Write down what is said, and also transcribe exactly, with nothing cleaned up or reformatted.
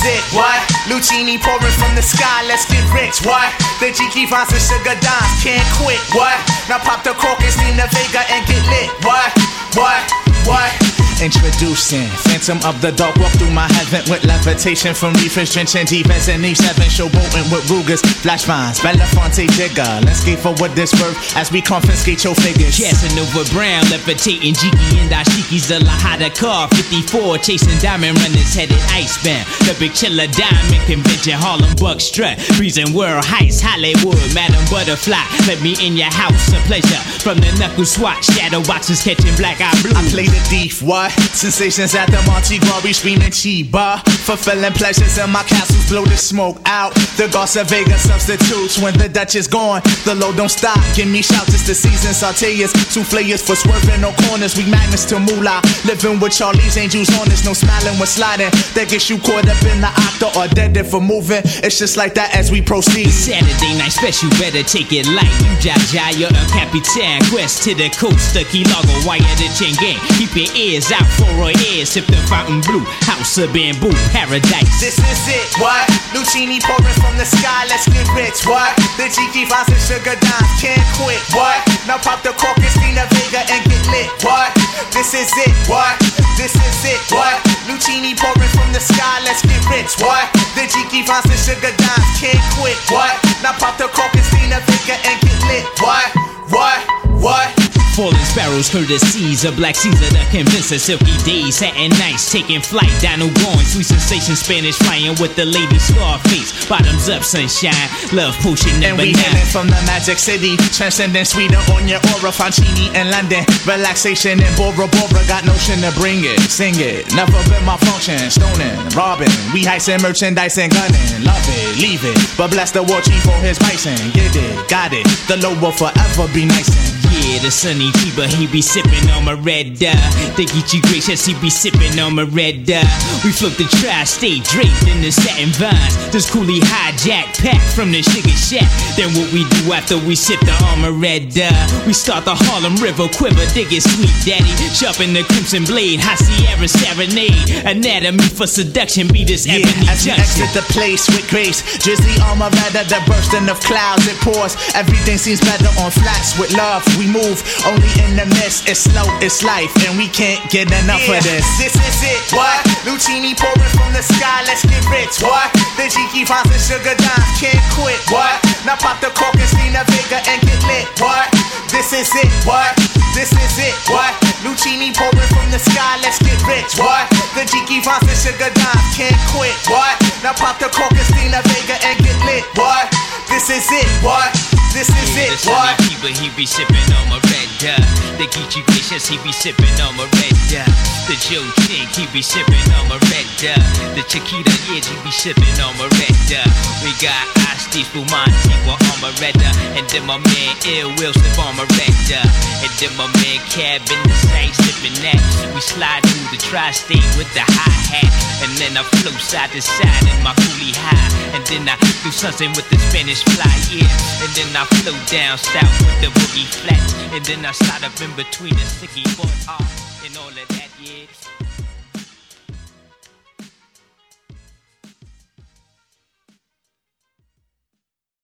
it, what? Lucini pouring from the sky, let's get rich, what? The Jiki finds the sugar dimes, can't quit, what? Now pop the cork and steam the Vega and get lit, what? What? What? Introducing Phantom of the Dark, walk through my heaven with levitation from reefers, drenching defense and E seven, showboating with Rugers, flash vines, Belafonte Jigger. Let's skate for what this worth as we confiscate your figures. Casanova Brown, levitating Jiki and Ashiki's the Lahada car, fifty-four, chasing diamond runners headed icebound. The Big Chiller Diamond Convention, Harlem Buck Strut, Reason World Heights, Hollywood, Madam Butterfly. Let me in your house, a pleasure. From the knuckle swatch, shadow boxes catching black eye blue. I play the thief, what? Sensations at the Monte Gras, we screaming Chiba. Fulfilling pleasures in my castles, blow the smoke out. The Garza Vega substitutes when the Dutch is gone. The load don't stop, give me shouts, it's the season. Sauteas, souffleurs for swerving no corners. We magnets to moolah, living with Charlie's Angels on us. No smiling when sliding, that gets you caught up in the octa or dead if we're moving. It's just like that as we proceed. Saturday night special, better take it light. You Jaja, you're a Capitan. Quest to the coast, the Key Largo, wire the chain gang. Keep your ears out for a ear, sip the fountain blue. House of bamboo, paradise. This is it, what? Lucini pouring from the sky, let's get rich, what? The Jiki finds the sugar dimes, can't quit, what? Now pop the cork and steam the Vega and get lit, what? This is it, what? This is it, what? Lucini pouring from the sky, let's get rich, what? The Jiki finds the sugar dimes, can't quit, what? Now pop the cork and steam the Vega and get lit, what? What? What? Falling sparrows, courtesies of Black Caesar, the convincer, silky days, satin nights, taking flight, Dino going, sweet sensation, Spanish flying with the lady Scarface, bottoms up, sunshine, love potion number nine. And we hailing from the Magic City, transcending Sweden on your aura, Fancini in London, relaxation in Bora Bora, got notion to bring it, sing it, never been my function, stoning, robbing, we heisting merchandise and gunning, love it, leave it, but bless the war chief for his bison, get it, got it, the low will forever be nice and yeah, the sunny Chiba, he be sipping on my red dye. They get you gracious, he be sipping on my red dye. We float the tri-state draped in the satin vines. This coolie hijack pack from the sugar shack. Then what we do after we sip the armor red dye? We start the Harlem River quiver, dig it sweet daddy. Sharpen the crimson blade, high Sierra serenade. Anatomy for seduction, be this yeah, ebony as we exit the place with grace. Drizzly armor red the bursting of clouds, it pours. Everything seems better on flats with love. We move only in the mist, it's slow, it's life, and we can't get enough yeah, of this. This is it, what? Lucini pouring from the sky, let's get rich, what? The Jiki finds the sugar dimes, can't quit, what? Now pop the cork and steam the Vega and get lit, what? This is it, what? This is it, what? Lucini pouring from the sky, let's get rich, what? The Jiki finds the sugar dimes, can't quit, what? Now pop the cork and steam the Vega and get lit, what? This is it, what? This is yeah, it, what? Keeper, he be sipping on my red dye. The Geechee Gracious, he be sipping on my red dye. The Joe Chink, he be sipping on my red dye. The Chiquita Edge, he be sipping on my red dye. We got Asti Spumante on my red dye. And then my man Ill Will slip on my red dye. And then my man Cab in the side sipping that. We slide through the tri-state with the hi-hat. And then I flow side to side in my coolie high. And then I do something with the Spanish fly, yeah. And then I flow down south with the boogie flats. And then I slide up in between the sticky board off and all of that, yeah.